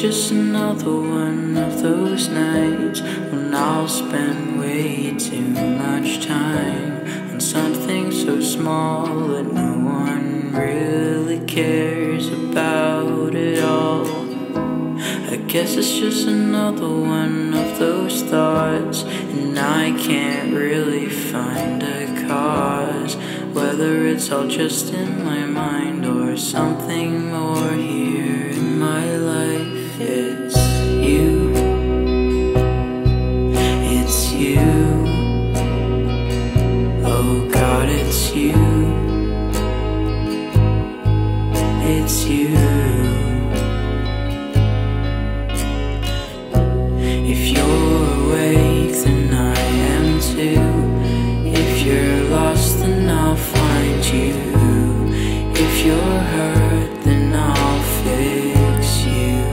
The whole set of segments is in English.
just another one of those nights when I'll spend way too much time on something so small that no one really cares about it all. I guess it's just another one of those thoughts, and I can't really find a cause, whether it's all just in my mind or something more here in my life. It's you, it's you, oh God, it's you, it's you. If you're awake, then I am too. If you're lost, then I'll find you. If you're hurt, then I'll fix you.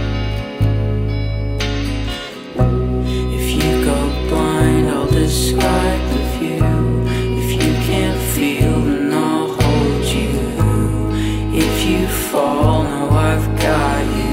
If you go blind, I'll describe the view. If you can't feel, then I'll hold you. If you fall, now I've got you.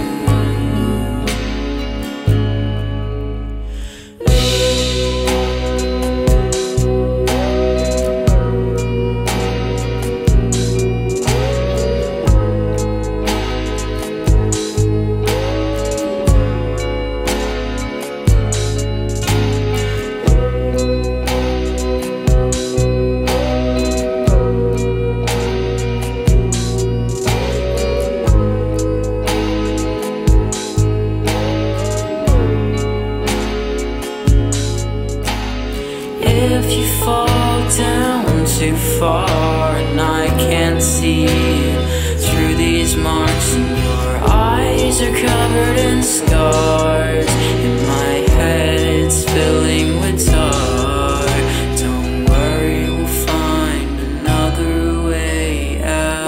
If you fall down too far and I can't see through these marks, and your eyes are covered in scars, and my head's filling with tar, don't worry, we'll find another way out.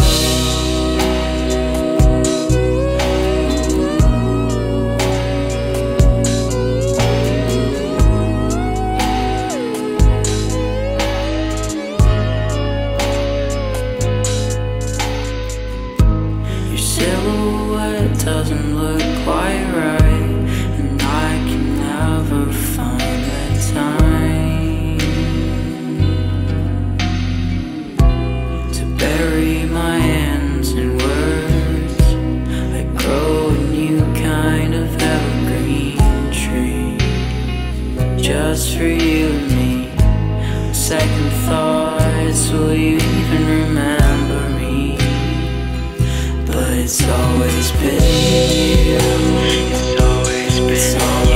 Silhouette doesn't look quite right, and I can never find the time to bury my hands in words. I grow a new kind of evergreen tree just for you and me. On second thoughts, will you even remember me? But it's always been you. It's always been you.